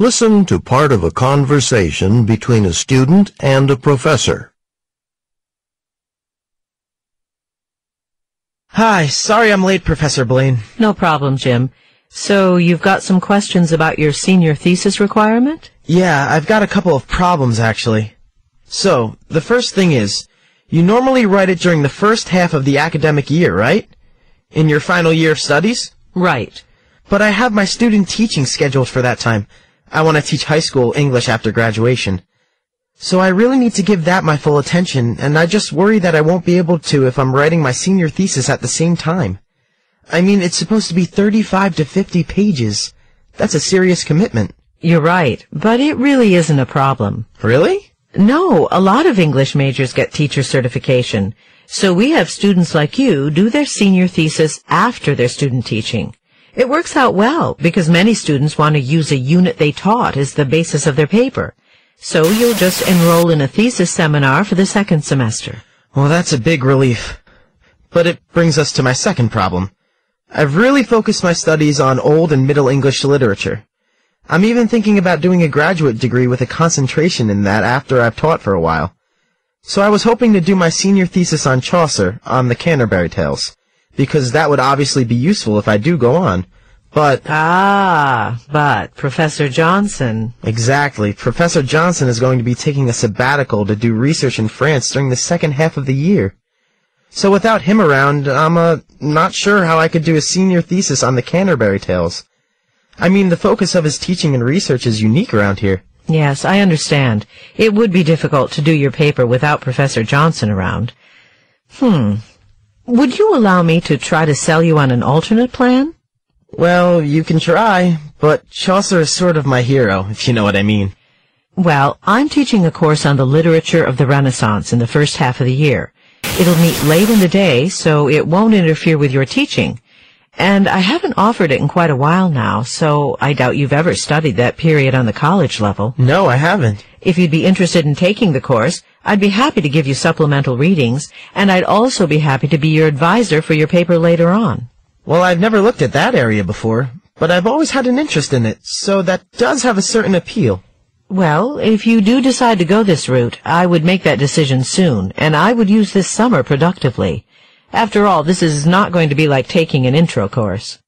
Listen to part of a conversation between a student and a professor. Hi, sorry I'm late, Professor Blaine. No problem, Jim. So you've got some questions about your senior thesis requirement? Yeah, I've got a couple of problems, actually. So, the first thing is, you normally write it during the first half of the academic year, right? In your final year of studies? Right. But I have my student teaching scheduled for that time. I want to teach high school English after graduation. So I really need to give that my full attention, and I just worry that I won't be able to if I'm writing my senior thesis at the same time. I mean, it's supposed to be 35 to 50 pages. That's a serious commitment. You're right, but it really isn't a problem. Really? No, a lot of English majors get teacher certification. So we have students like you do their senior thesis after their student teaching. It works out well because many students want to use a unit they taught as the basis of their paper. So you'll just enroll in a thesis seminar for the second semester. Well, that's a big relief. But it brings us to my second problem. I've really focused my studies on Old and Middle English literature. I'm even thinking about doing a graduate degree with a concentration in that after I've taught for a while. So I was hoping to do my senior thesis on Chaucer, on the Canterbury Tales, because that would obviously be useful if I do go on. But Professor Johnson... Exactly. Professor Johnson is going to be taking a sabbatical to do research in France during the second half of the year. So without him around, I'm not sure how I could do a senior thesis on the Canterbury Tales. I mean, the focus of his teaching and research is unique around here. Yes, I understand. It would be difficult to do your paper without Professor Johnson around. Would you allow me to try to sell you on an alternate plan? Well, you can try, but Chaucer is sort of my hero, if you know what I mean. Well, I'm teaching a course on the literature of the Renaissance in the first half of the year. It'll meet late in the day, so it won't interfere with your teaching. And I haven't offered it in quite a while now, so I doubt you've ever studied that period on the college level. No, I haven't. If you'd be interested in taking the course, I'd be happy to give you supplemental readings, and I'd also be happy to be your advisor for your paper later on. Well, I've never looked at that area before, but I've always had an interest in it, so that does have a certain appeal. Well, if you do decide to go this route, I would make that decision soon, and I would use this summer productively. After all, this is not going to be like taking an intro course.